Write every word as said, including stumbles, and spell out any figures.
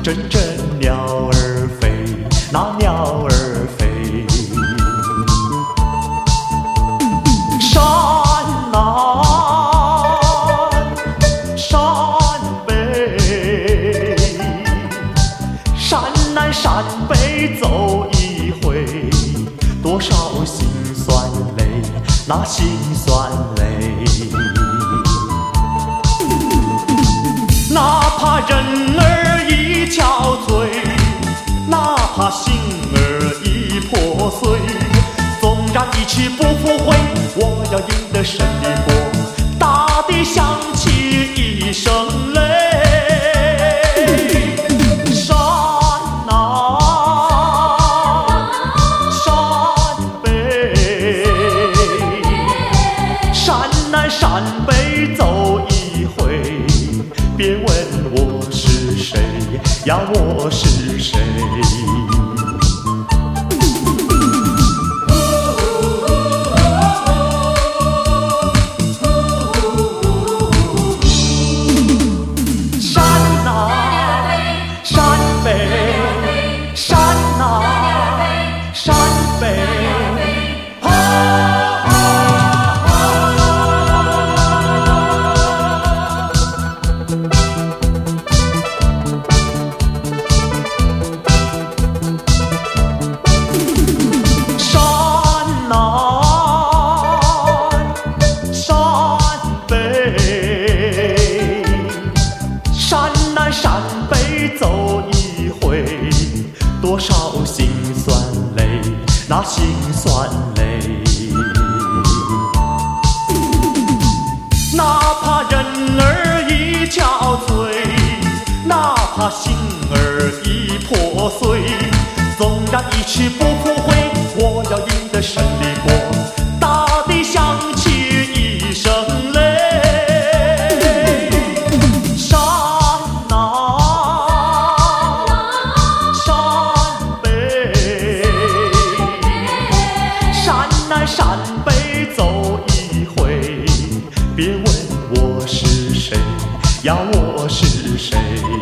阵阵鸟儿飞，那鸟儿飞。山南山北，山南山北走一回，多少辛酸泪，那辛酸泪。哪怕人儿已憔悴，哪怕心儿已破碎，纵然一去不复回，我要赢得胜利国。大地响起一声雷，山南山北，山南山北走一回，别问我是谁呀，我是谁。山北走一回，多少辛酸泪，那辛酸泪。哪怕人儿已憔悴，哪怕心儿已破碎，纵然一去不复回，我要赢得胜利国。大地响起一声雷，山北走一回，别问我是谁呀，我是谁。